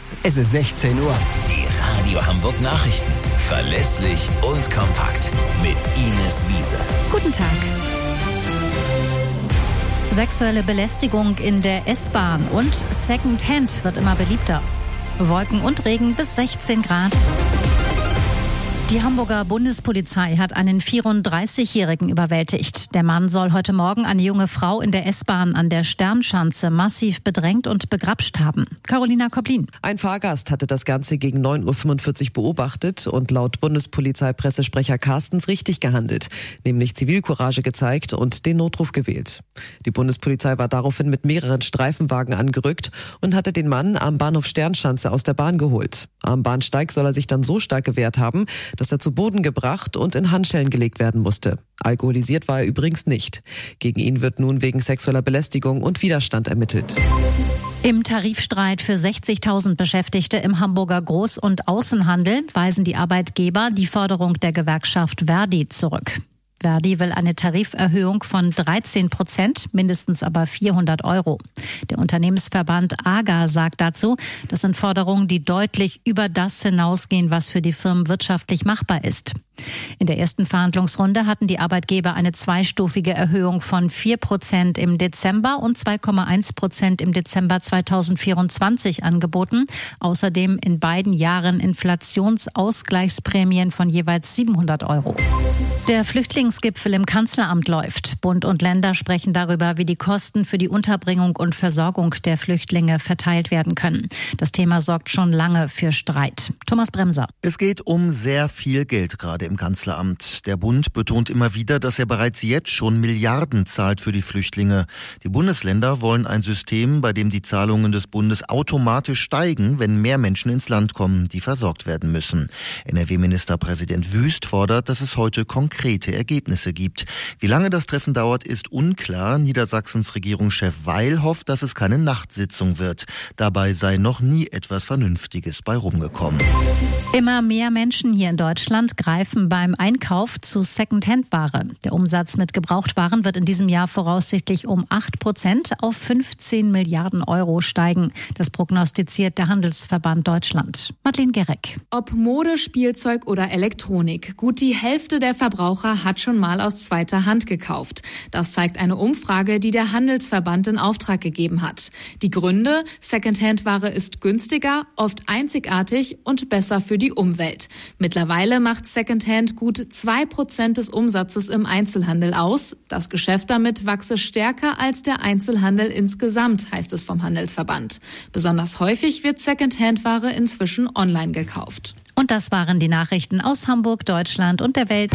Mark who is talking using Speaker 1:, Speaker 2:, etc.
Speaker 1: Es ist 16 Uhr.
Speaker 2: Die Radio Hamburg Nachrichten. Verlässlich und kompakt. Mit Ines Wiese.
Speaker 3: Guten Tag. Sexuelle Belästigung in der S-Bahn und Secondhand wird immer beliebter. Wolken und Regen bis 16 Grad. Die Hamburger Bundespolizei hat einen 34-Jährigen überwältigt. Der Mann soll heute Morgen eine junge Frau in der S-Bahn an der Sternschanze massiv bedrängt und begrapscht haben. Carolina Koblin.
Speaker 4: Ein Fahrgast hatte das Ganze gegen 9.45 Uhr beobachtet und laut Bundespolizeipressesprecher Carstens richtig gehandelt, nämlich Zivilcourage gezeigt und den Notruf gewählt. Die Bundespolizei war daraufhin mit mehreren Streifenwagen angerückt und hatte den Mann am Bahnhof Sternschanze aus der Bahn geholt. Am Bahnsteig soll er sich dann so stark gewehrt haben, dass er zu Boden gebracht und in Handschellen gelegt werden musste. Alkoholisiert war er übrigens nicht. Gegen ihn wird nun wegen sexueller Belästigung und Widerstand ermittelt.
Speaker 3: Im Tarifstreit für 60.000 Beschäftigte im Hamburger Groß- und Außenhandel weisen die Arbeitgeber die Forderung der Gewerkschaft Verdi zurück. Verdi will eine Tariferhöhung von 13%, mindestens aber 400 €. Der Unternehmensverband AGA sagt dazu, das sind Forderungen, die deutlich über das hinausgehen, was für die Firmen wirtschaftlich machbar ist. In der ersten Verhandlungsrunde hatten die Arbeitgeber eine zweistufige Erhöhung von 4% im Dezember und 2,1% im Dezember 2024 angeboten. Außerdem in beiden Jahren Inflationsausgleichsprämien von jeweils 700 €. Der Flüchtlingsgipfel im Kanzleramt läuft. Bund und Länder sprechen darüber, wie die Kosten für die Unterbringung und Versorgung der Flüchtlinge verteilt werden können. Das Thema sorgt schon lange für Streit. Thomas Bremser.
Speaker 5: Es geht um sehr viel Geld gerade im Kanzleramt. Der Bund betont immer wieder, dass er bereits jetzt schon Milliarden zahlt für die Flüchtlinge. Die Bundesländer wollen ein System, bei dem die Zahlungen des Bundes automatisch steigen, wenn mehr Menschen ins Land kommen, die versorgt werden müssen. NRW-Ministerpräsident Wüst fordert, dass es heute konkrete Ergebnisse gibt. Wie lange das Treffen dauert, ist unklar. Niedersachsens Regierungschef Weil hofft, dass es keine Nachtsitzung wird. Dabei sei noch nie etwas Vernünftiges bei rumgekommen.
Speaker 3: Immer mehr Menschen hier in Deutschland greifen beim Einkauf zu Secondhand-Ware. Der Umsatz mit Gebrauchtwaren wird in diesem Jahr voraussichtlich um 8% auf 15 Milliarden € steigen. Das prognostiziert der Handelsverband Deutschland. Madeleine Gerek.
Speaker 6: Ob Mode, Spielzeug oder Elektronik, gut die Hälfte der Verbraucher hat schon mal aus zweiter Hand gekauft. Das zeigt eine Umfrage, die der Handelsverband in Auftrag gegeben hat. Die Gründe: Secondhand-Ware ist günstiger, oft einzigartig und besser für die Umwelt. Mittlerweile macht Secondhand gut 2% des Umsatzes im Einzelhandel aus. Das Geschäft damit wachse stärker als der Einzelhandel insgesamt, heißt es vom Handelsverband. Besonders häufig wird Secondhand-Ware inzwischen online gekauft.
Speaker 3: Und das waren die Nachrichten aus Hamburg, Deutschland und der Welt.